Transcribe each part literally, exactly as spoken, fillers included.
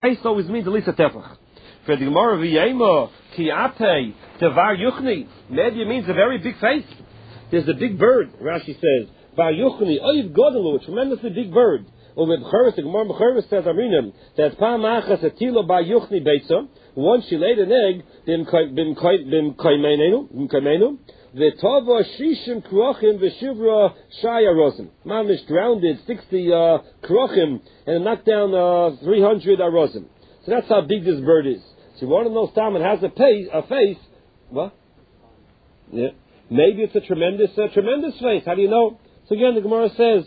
face always means at least a tefach. For the Gemara, v'yema ki'ate tevar yuchni. Maybe it means a very big face. There's a big bird. Rashi says, var yuchni oiv godelu, a tremendously big bird. Or with Bechoros, the Gemara Bechoros says, Arinim, that pam achas atilo bar yuchni beitza. Once she laid an egg, bim bim bim kaimenenu, bim kaimenu. V'tova shishim krochim v'shivra shaya rosim. Mamish drowned it sixty uh, krochim and knocked down uh, three hundred arosim. So that's how big this bird is. So you want to know, Stam, it has a, pay, a face. What? Yeah. Maybe it's a tremendous, uh, tremendous face. How do you know? So again, the Gemara says,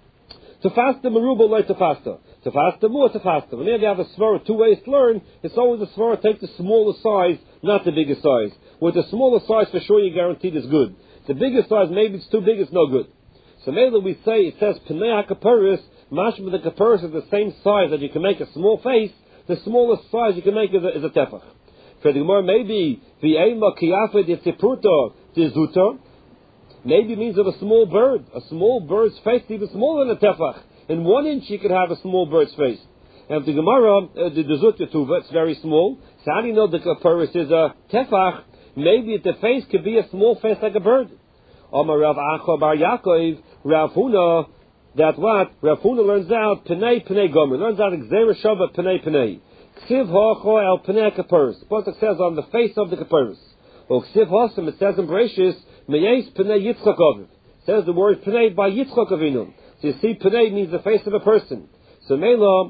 Tefasta meruba like tefasta. Tefasta mu tefasta. Whenever you have a svara, two ways to learn, it's always a svara, take the smaller size, not the bigger size. With the smaller size, for sure, you're guaranteed it's good. The bigger size, maybe it's too big, it's no good. So maybe we say, it says, Pnei HaKaparis, mashma the kaparis is the same size that you can make a small face, the smallest size you can make is a, is a tefach. For the Gemara, maybe, V'ema kiyafe de tipurto de zuto, maybe it means of a small bird. A small bird's face is even smaller than a tefach. In one inch, you could have a small bird's face. And if the Gemara, uh, the Dezut Yetuva, it's very small. So how do you know the kaparis is a tefach? Maybe the face could be a small face like a bird. Omar Rav Acha Bar Yaakov, Rav Huna, that what? Rav Huna learns out, Pnei Pnei Gomer, learns out Gzeira Shava Pnei Pnei. Ksiv Hocho El Pnei Kaparis. The Pasuk says on the face of the kaparis. Or Ksiv Hosam, it says in Bereshis, Meyes Pnei Yitzchak Aviv. Says the word Pnei by Yitzchak Avinu. So you see, Pnei means the face of a person. So Mela,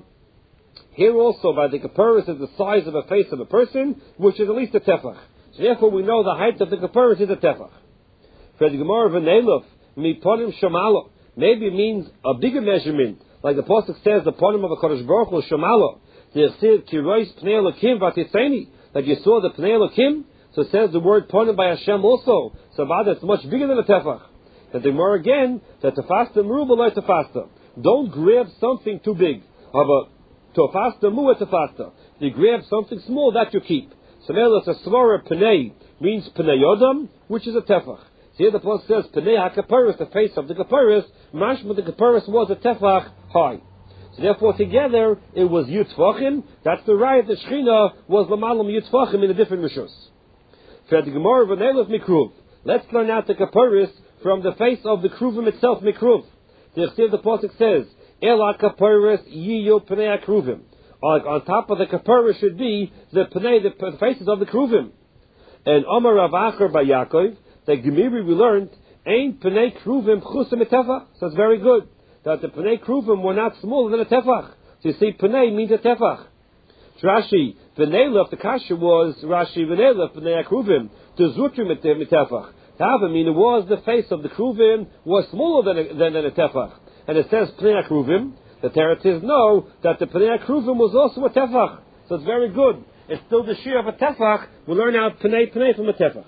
here also by the kaparis is the size of a face of a person, which is at least a tefach. So therefore we know the height of the kaparis is a tefach. For the Gemara v'neiluf mi ponim shamalo. Maybe it means a bigger measurement, like the pasuk says, the ponim of a Kadosh Baruch Hu shamalo. The chsiv kirois pnei Elokim v'titzeni, that you saw the pnei Elokim. So it says the word ponim by Hashem also. So about it's much bigger than a tefach. And the Gemara again that tefasta meruba like tefasta. Don't grab something too big. But tefasta mu tefasta. You grab something small that you keep. So now it's a svara pnei means pnei yodam, which is a tefach. Here the pasuk says pnei hakaparis, the face of the kaparis. Mashma the kaparis was a tefach high. So therefore together it was yutfachim. That's the right. The shechina was lamalam yutfachim in a different rishus. For the Gemara v'neilus mikruv. Let's learn out the kaparis from the face of the kruvim itself mikruv. The the pasuk says el hakaparis yiyu pnei kruvim. On top of the kaparis should be the pnei, the faces of the kruvim. And Omar Rav Acher by Yaakov, the Gemiri we learned, ain't pnei kruvim chusim tefach. So it's very good that the pnei kruvim were not smaller than a tefach. So you see, pnei means a tefach. Rashi v'neilaf, the kasha was Rashi v'neilaf pnei kruvim to zutrim mitefach. Tava mean it was the face of the kruvim was smaller than a, than, than a tefach, and it says pnei kruvim. The Teretis know that the pnei kruvim was also a tefach. So it's very good. It's still the shear of a tefach. We'll learn out pnei pnei from a tefach.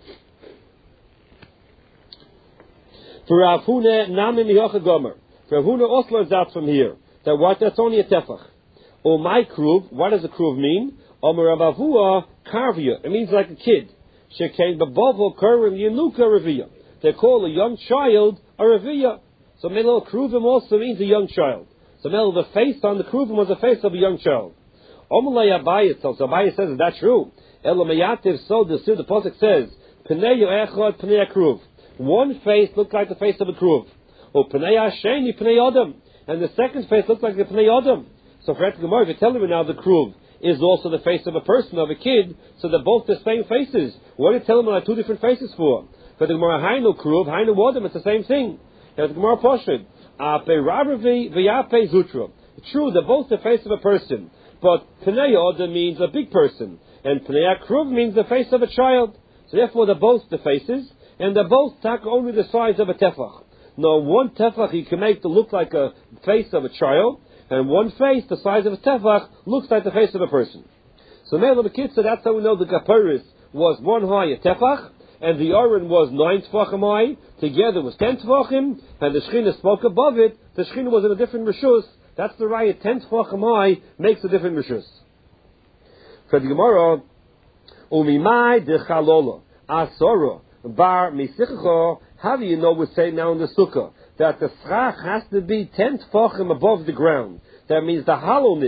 For Rav Huna, Nami Mihocha Gomer. For Rav Huna also learns out from here that what? That's only a tefach. O my kruv, what does a kruv mean? Omer Rav Avua, karvia. It means like a kid. Shekain b'bovo kurim yenuka revia. They call a young child a revia. So Melo kruvim also means a young child. So Melo, the face on the kruvim was the face of a young child. Omelay Abayit, so Abayit says, is that true? Elomayativ, so the the pasuk says, Pnei echad pnei kruv. One face looked like the face of a kruv. Or pnei hasheni pnei adam. And the second face looked like the pnei adam. So for Gemara, if you tell me now the kruv is also the face of a person, of a kid, so they're both the same faces. What do you tell them are two different faces for? For the Gemara, hainu kruv, hainu adam, it's the same thing. And the Gemara poshid, ape ravavi v'yape zutra. True, they're both the face of a person, but pnei adam means a big person, and pnei kruv means the face of a child. So therefore, they're both the faces, and they're both tak only the size of a tefach. Now, one tefach you can make to look like a face of a child, and one face, the size of a tefach, looks like the face of a person. So now the kids said that's how we know the kaparis was one high a tefach, and the aron was nine tefachim high, together was ten tefachim, and the shechina spoke above it, the shechina was in a different rishus. That's the right, ten tefachim high makes a different rishus. For the Gemara, umimai de chalola, asora, bar misichcho, how do you know we say now in the sukkah, that the schach has to be ten tefachim above the ground? That means the hollowness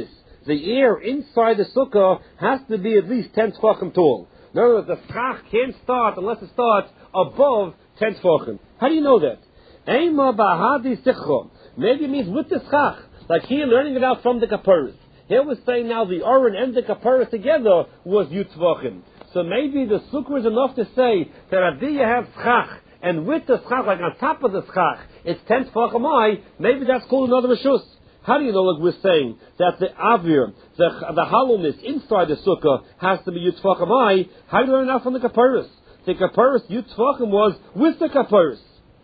the air inside the sukkah has to be at least ten tefachim tall. In other words, the schach can't start unless it starts above ten tefachim. How do you know that? Eima bahadi sichom. Maybe it means with the schach, like here learning it out from the kaparis. Here we're saying now the Oren and the kaparis together was yutvachim. So maybe the sukkah is enough to say that after you have schach, and with the schach, like on top of the schach, it's ten tefachim high, maybe that's called another reshus. How do you know, like we're saying, that the avir, the, the hollowness inside the sukkah has to be yutvachim high? How do you learn that from the kaparis? The kaparis yutvachim was with the kaparis.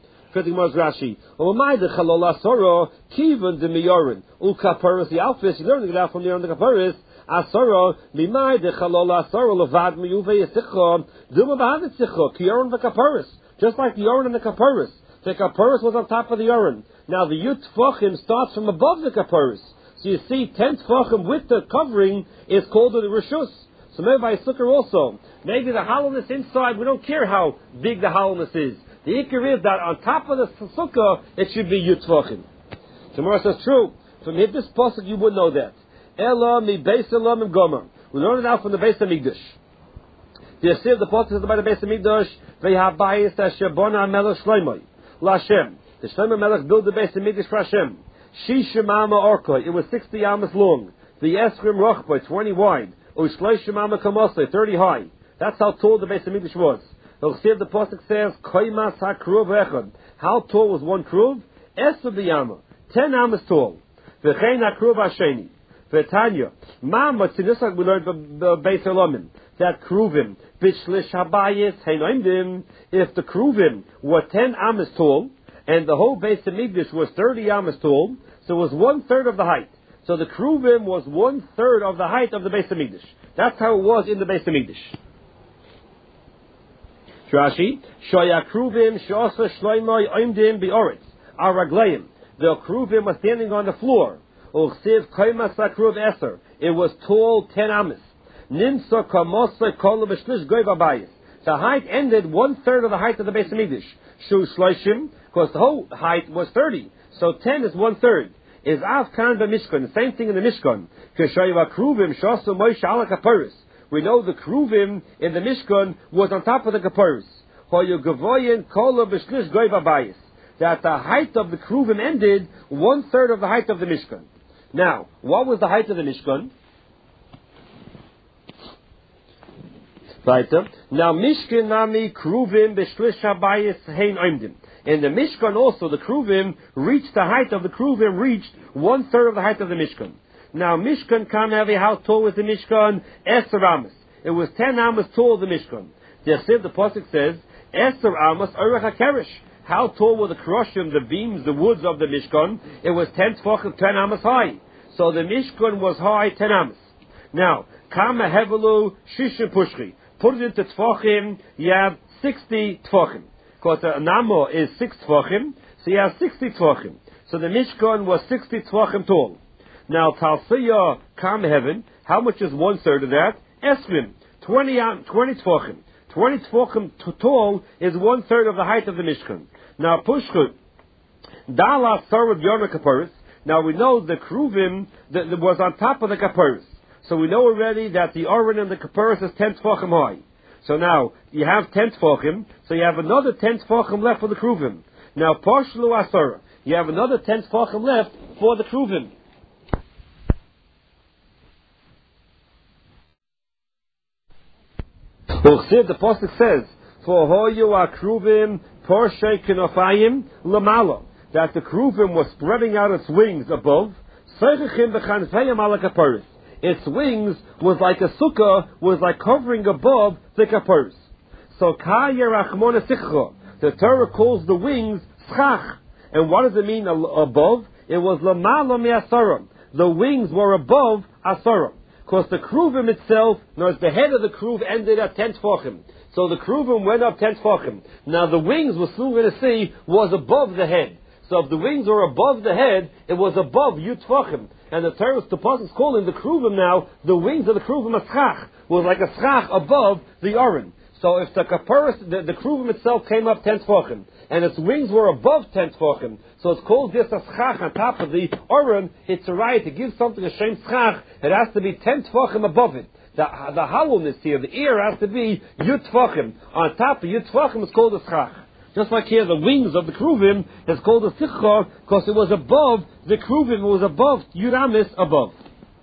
Rashi. the chalol asoro kivan de miyorin u kaparis the alphas. You learn it out from there on the kaparis. Asoro mimai the chalol asoro levad miyuve yisichom duma b'havet sichom kiyorin v'kaparis. Just like the yorin and the kaparis. The kaparis was on top of the yorin. Now the yut tfachim starts from above the kaparis. So you see, ten tfachim with the covering is called the reshus. So maybe by sukkah also. Maybe the hollowness inside, we don't care how big the hollowness is. The ikar is that on top of the sukkah, it should be yut tfachim. Tomorrow says, true. From here, this pasuk, you would know that. Ela mi beis elam im gomer. We learn it out from the Beis Hamikdash. The Yasir, the pasuk is about the Beis Hamikdash. Ve'habayis asher bona melech shloimoi. L'Hashem. The Shlomo Melech built the Beis Hamikdash for Hashem. Shishim ama orkoi. It was sixty amas long. The Eskrim rochboi, twenty wide. Ushloishim ama kamosoi, thirty high. That's how tall the Beis Hamikdash was. The pasuk says, Koimas hakruv echad. How tall was one kruv? Esr b'yama. Ten amas tall. V'chein hakruv hasheni. V'tanya. Ma matzinusak we learned the Beis Elamim. That kruvim. Bishlish habayis hein oimdim. If the kruvim were ten amas tall, and the whole Beis Hamikdash was thirty amas tall, so it was one third of the height. So the kruvim was one third of the height of the Beis Hamikdash. That's how it was in the Beis Hamikdash. Rashi, Shoya kruvim shosa shloimoi oimdim bioritz aragleim. The kruvim was standing on the floor. Uchsiv koimas akruv eser. It was tall ten amas. Nimsa kamosa kol b'shlish goy babayis. The height ended one third of the height of the Beis Hamikdash. Shu shloishim, because the whole height was thirty. So ten is one third. Is avkan b'mishkan. The same thing in the Mishkan. Keshoya kruvim shosa moish ala kaparis. We know the kruvim in the Mishkan was on top of the kaparis. That the height of the kruvim ended one third of the height of the Mishkan. Now, what was the height of the Mishkan? Weiter. Now, Mishkan nami kruvim b'shlish habayis hein oimdim. In the Mishkan also, the kruvim reached the height of the kruvim reached one third of the height of the Mishkan. Now, Mishkan Kamevi, how tall was the Mishkan? Eser Amos. It was ten Amos tall, the Mishkan. The Yasir, the pasuk says, Eser Amos Orech HaKerish. How tall were the kroshim, the beams, the woods of the Mishkan? It was ten tefachim, ten Amos high. So the Mishkan was high, ten Amos. Now, Kama Hevelu Shishim Pushri. Put it into tefachim, you have sixty tefachim. Because the Namo is six tefachim, so you have sixty tefachim. So the Mishkan was sixty tefachim tall. Now, Talsiya Kam Heaven, how much is one third of that? Esrim, twenty, twenty tefachim. twenty tefachim tall is one third of the height of the Mishkan. Now, Pushchut, Dala Sarad Yona Kaparis. Now, we know the Kruvim that was on top of the Kaparis. So we know already that the Oren and the Kaparis is ten tefachim high. So now, you have ten tefachim, so you have another ten tefachim left for the Kruvim. Now, Poshlu Asara, you have another ten tefachim left for the Kruvim. The pasuk says, "For hoyu akruvim porshe kinofayim lamalo," that the kruvim was spreading out its wings above. Its wings was like a sukkah, was like covering above the kaparis. So the Torah calls the wings schach, and what does it mean above? It was lamalo mi'asaram. The wings were above asaram. Because the kruvim itself, notice the head of the kruv ended at ten tefachim. So the kruvim went up ten tefachim. Now the wings, we're soon going to see, was above the head. So if the wings were above the head, it was above yut tefachim. And the Torah, the pasuk is calling the kruvim now, the wings of the kruvim a schach, was like a schach above the oren. So if the kaparis, the, the kruvim itself came up ten tefachim, and its wings were above ten tefachim, so it's called this a schach on top of the oren, it's a right to give something a shem schach, it has to be ten tefachim above it. The, the hollowness here, the ear has to be yud tefachim. On top of yud tefachim, it's called a schach. Just like here, the wings of the kruvim is called a sichor, because it was above the kruvim, it was above yud amis above.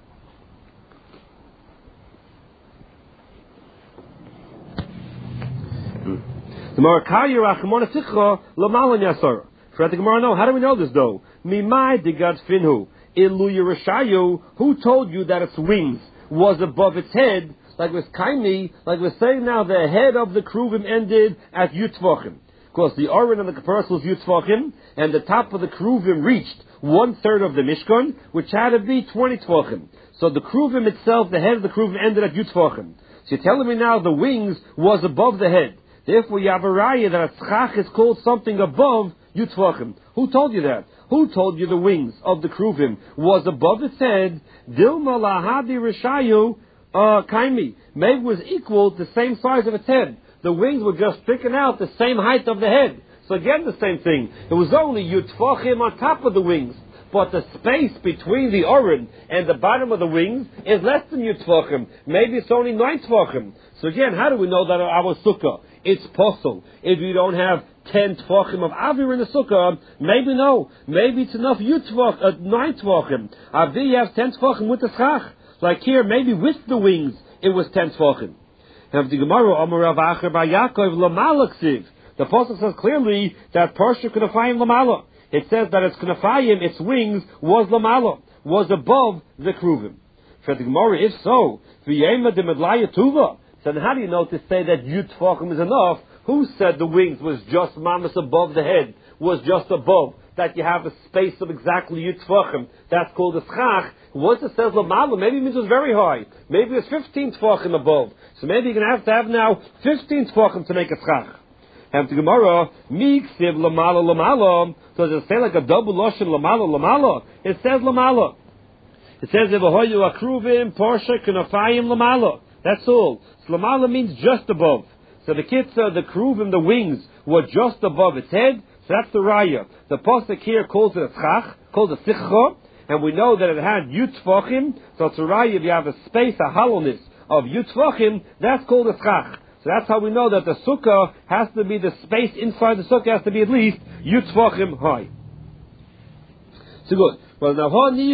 The Marakaya Rachamona Sichra Lamalan Yasara. For the Gemara, no. How do we know this though? Mimai Digad Finhu Ilu Yerushayu. Who told you that its wings was above its head? Like with Kaini, like we're saying now, the head of the kruvim ended at Yutvachim. Of course, the oren and the kaparas was Yutvachim, and the top of the kruvim reached one third of the Mishkan, which had to be twenty tvachim. So the kruvim itself, the head of the kruvim ended at Yutvachim. So you're telling me now the wings was above the head. Therefore, you have a raya that a schach is called something above Yutvachim. Who told you that? Who told you the wings of the kruvim was above its head? Dilma lahadi rishayu kaimi. Maybe was equal to the same size of its head. The wings were just sticking out the same height of the head. So again, the same thing. It was only Yutvachim on top of the wings. But the space between the oren and the bottom of the wings is less than Yutvachim. Maybe it's only nine tvachim. So again, how do we know that our sukkah? It's possible. If you don't have ten tvachim of avir in the sukkah, maybe no. Maybe it's enough yutvach, uh, nine tvachim. Avir, you have ten tvachim with the schach. Like here, maybe with the wings, it was ten tvachim. And the Gemara, Amar Rav Acher bar Yaakov Lamala Ksiv. The Pasuk says clearly that Parsha Knafayim Lamala. It says that its Knafayim, its wings, was Lamala, was above the kruvim. For the Gemara, if so, V'yema de Medlaya Tuva. So then how do you know to say that Yud Tfachim is enough? Who said the wings was just mamas above the head, was just above, that you have a space of exactly Yud Tfachim? That's called a schach. Once it says Lamala, maybe it means it was very high. Maybe it's fifteen Tfachim above. So maybe you're going to have to have now fifteen Tfachim to make a schach. Have the Gemara, Miksiv Lamala Lamala. So does it say like a double Lashon Lamala Lamala? It says Lamala. It says, Evahoyu Akruvim, Porsche, Knafayim Lamala. That's all. So Lamala means just above. So the kitzah, the kruvim, the wings, were just above its head. So that's the raya. The pasuk here calls it a schach, calls it sichcha, and we know that it had yutfachim. So it's a raya. If you have a space, a hollowness of yutfachim, that's called a schach. So that's how we know that the sukkah has to be, the space inside the sukkah has to be at least yutfachim high. So good. Well, now,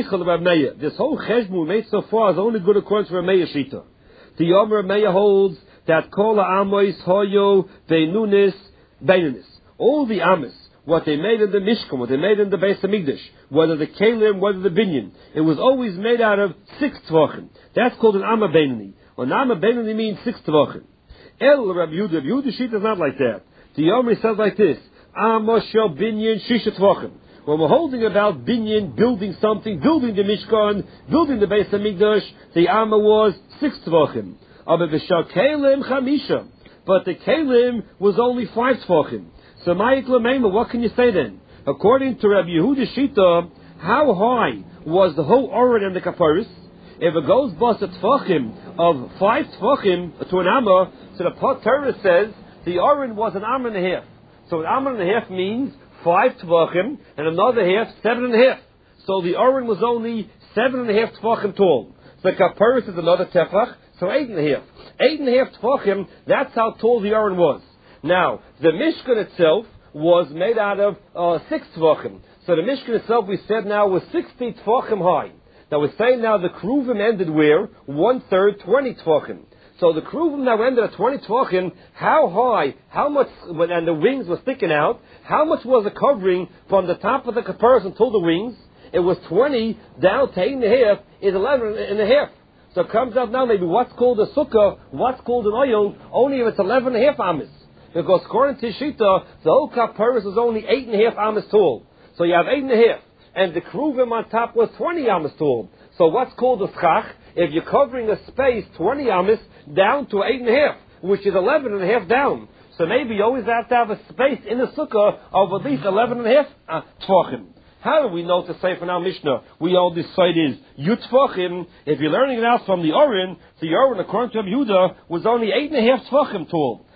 this whole cheshbon made so far is only good according to Rameya Shita. The Yomer Rameya holds that Kol Amos Hoyo Beinunis Beinunis. All the Amos, what they made in the Mishkan, what they made in the Beis Hamikdash, whether the Kalim, whether the Binyan, it was always made out of six tvachim. That's called an Amma Beinuni. An Amma Beinuni means six tvachim. El Rabbi Yehuda, Rabbi Yehuda Shita is not like that. The Yomer says like this: Amos Shel Binyan Shisha tvachim. When we're holding about binyan, building something, building the Mishkan, building the Beis Hamikdash, the Amma was six tvachim. Aber v'shal kelim chamisha. But the kelim was only five tvachim. So ma'ik l'meima, what can you say then? According to Rabbi Yehuda Shita, how high was the whole oren and the kaparis? If it goes bust a tvachim of five tvachim to an Amma, so the Torah says the oren was an Amma and a half. So an Amma and a half means five tvachim, and another half, seven and a half. So the oren was only seven and a half tvachim tall. The kaparis is another tefach, so eight and a half. Eight and a half tvachim, that's how tall the oren was. Now, the Mishkan itself was made out of uh, six tvachim. So the Mishkan itself, we said now, was sixty tvachim high. Now we're saying now the kruvim ended where? One third, twenty tvachim. So the kruvim now ended at twenty tvachim. How high, how much, and the wings were sticking out, how much was the covering from the top of the kaparis until the wings? It was twenty down to eight and a half, is eleven and a half. So it comes out now maybe what's called a sukkah, what's called an oil, only if it's eleven and a half amas. Because according to Shita, the whole kaparis was only eight and a half amas tall. So you have eight and a half. And the kruvim on top was twenty amas tall. So what's called a schach? If you're covering a space twenty amas down to eight and a half, which is eleven and a half down. So maybe you always have to have a space in the sukkah of at least eleven and a half uh, tvachim. How do we know to say from our Mishnah? We all decide is yutfachim. If you're learning it out from the oren, the oren according to Rabbi Yehuda was only eight and a half tvachim tall.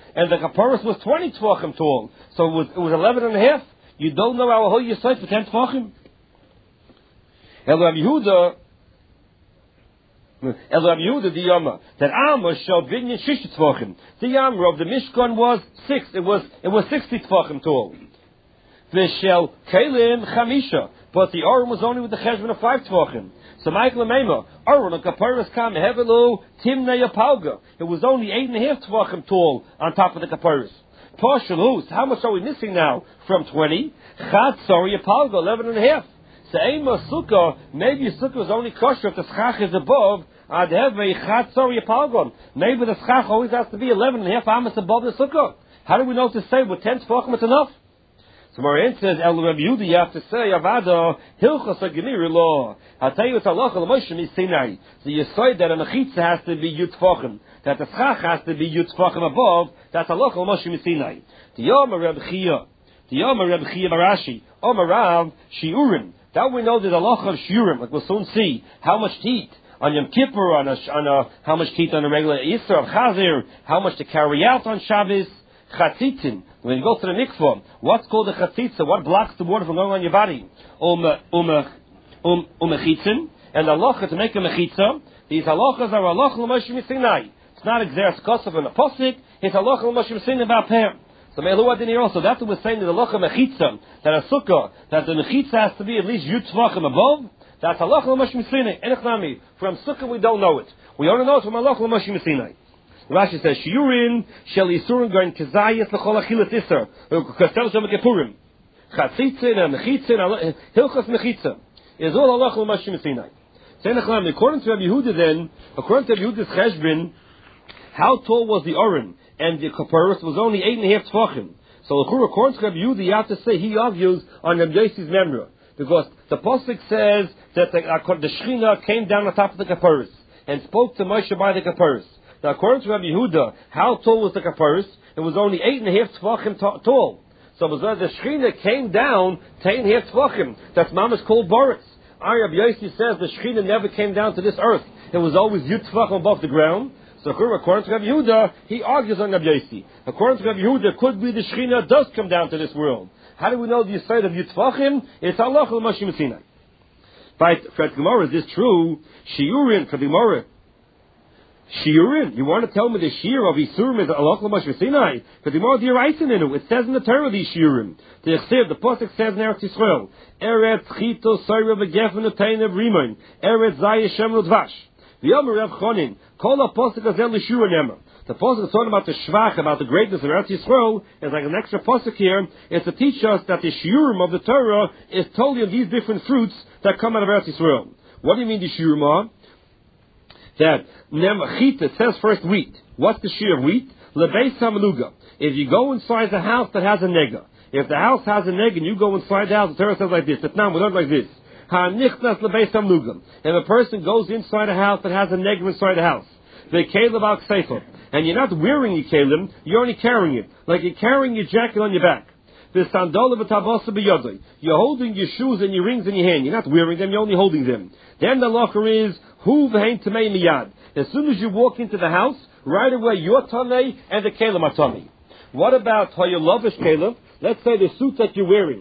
and the kaparis was twenty tvachim tall, so it was, it was eleven and a half. You don't know how high you sight for ten tvachim. El Rabbi Yehuda, El Rabbi Yehuda the Yama that Amma shall binyan shish tvachim. The Yama of the Mishkan was six. It was it was sixty tvachim tall. V'shel kelim chamisha, but the Aron was only with the cheshbon of five tvachim. So Michael Mema, Aron and kaparis kam hevelu timnei apalga. It was only eight and a half tvachim tall on top of the kaparis. Partial how much are we missing now from twenty? Chad sorry apalga, eleven and a half. So Ema Sukkah, maybe a Sukkah is only kosher if the schach is above. I'd have a Chad sorry apalgon. Maybe the schach always has to be eleven and a half amas above the Sukkah. How do we know to say with ten tvachim it's enough? So Marian says, El Rabbi Yehuda, you have to say, Avada, Hilchos HaGemiri law. I'll tell you it's halacha l'Moshe Sinai. So you say that a mechitza has to be yud tvachim, that the schach has to be yud tvachim above. That's halacha l'Moshe Sinai. The Yom Rabbi Chia, the Yom Rabbi Chia Barashi, Omar Rav Shiurim. That we know there's a halacha of shiurim, like we'll soon see how much to eat on Yom Kippur, on a, on a how much to eat on a regular Yisra of Chazir, how much to carry out on Shabbos. Chatzitzin, when you go to the mikvah, what's called a chatzitza? What blocks the water from going on your body? Um, um, um, um, mechitzin, and the halacha to make a mechitza. These halachas are halacha l'Moshe Sinai. It's not exeres kosav and a posik. It's halacha l'Moshe Sinai about per. So me'elu adin here also. That's what we're saying. The halacha mechitza, that a sukkah, that the mechitza has to be at least yud tvachim above. That's halacha l'Moshe Sinai. Enechnami. From sukkah we don't know it. We only know it from halacha l'Moshe Sinai. Rashi says, Shiurin shel Yisurin going Kazayas l'chol achilas Isser. Kastel shem Kippurim. Chatzitzin and Mechitzin, Hilchos Mechitza. Is all halacha l'Moshe Sinai. According to Rabbi Yehuda then, according to Rabbi Yehuda's cheshbon, how tall was the Aron? And the Kaparis was only eight and a half tvachim. So according to Rabbi Yehuda, you have to say he argues on Rabbi Yossi's memra. Because the Pasuk says that the, the Shechina came down on top of the Kaparis and spoke to Moshe by the Kaparis. Now, according to Rabbi Yehuda, how tall was the kaparis? It was only eight and a half tvachim t- tall. So the Shechina came down to eight and a half tvachim. That's mama's called Boris. Our Rabbi Yossi says the Shechina never came down to this earth. It was always yud tvachim above the ground. So according to Rabbi Yehuda, he argues on Rabbi Yossi. According to Rabbi Yehuda, could be the Shechina does come down to this world. How do we know the Yisrael of yud tvachim? It's halacha l'Moshe Sinai. But for the Gemara, is this true? Shiurin for the Gemara. Shiurim, you want to tell me the Shir of Yisurim is Allah L'Moshe Sinai? But the more D'Oraisa in it, it says in the Torah these Shiurim. The Yechsev, the Pasuk says in Eretz Yisrael, Eretz Chito Soira V'Gefen Utein Ev Rimon, Eretz Zayah Shem L'Dvash. V'Yomer Rav Chonin, Kol HaPasuk Azel L'Shura Nema. The Pasuk is talking about the Shvach, about the greatness of Eretz Yisrael. It's like an extra Pasuk here. It's to teach us that the Shiurim of the Torah is totally of these different fruits that come out of Eretz Yisrael. What do you mean the Shiurim are? That Nemachit, it says first wheat. What's the shear of wheat? Lebeis hamaluga. If you go inside the house that has a nega, if the house has a nega and you go inside the house, the Torah says like this. It's not like this. Hanichnas lebeis hamaluga. If a person goes inside a house that has a nega inside the house, they kelim al kseifa, and you're not wearing your kelim, you're only carrying it, like you're carrying your jacket on your back. The sandal of a tabasa b'yodai. You're holding your shoes and your rings in your hand. You're not wearing them. You're only holding them. Then the locker is hu v'hein tamei miyad. As soon as you walk into the house, right away your tamei and the kelim are tamei. What about how you lavish kelim? Let's say the suit that you're wearing.